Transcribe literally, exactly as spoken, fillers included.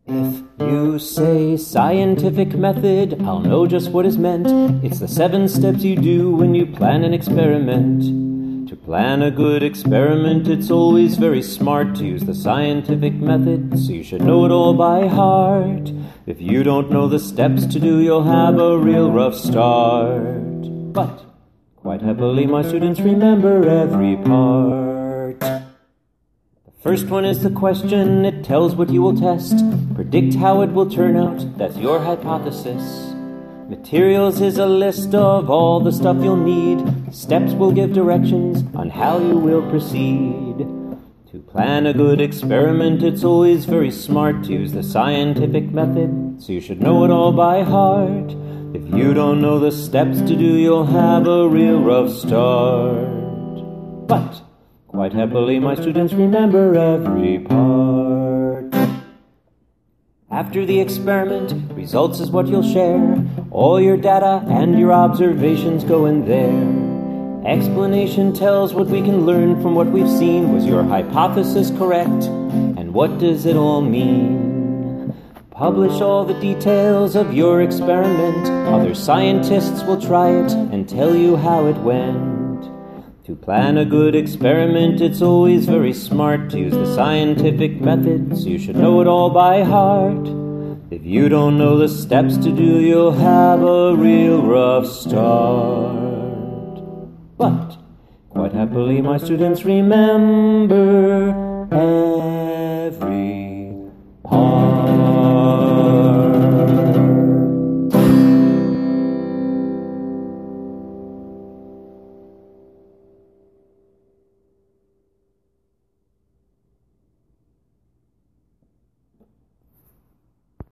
If you say scientific method, I'll know just what is meant. It's the seven steps you do when you plan an experiment. To plan a good experiment, it's always very smart to use the scientific method, so you should know it all by heart. If you don't know the steps to do, you'll have a real rough start. But quite happily, my students remember every part. First one is the question, it tells what you will test. Predict how it will turn out, that's your hypothesis. Materials is a list of all the stuff you'll need. Steps will give directions on how you will proceed. To plan a good experiment, it's always very smart to use the scientific method, so you should know it all by heart. If you don't know the steps to do, you'll have a real rough start. But quite happily, my students remember every part. After the experiment, results is what you'll share. All your data and your observations go in there. Explanation tells what we can learn from what we've seen. Was your hypothesis correct? And what does it all mean? Publish all the details of your experiment. Other scientists will try it and tell you how it went. To plan a good experiment, it's always very smart to use the scientific method, so you should know it all by heart. If you don't know the steps to do, you'll have a real rough start. But quite happily, my students remember every part.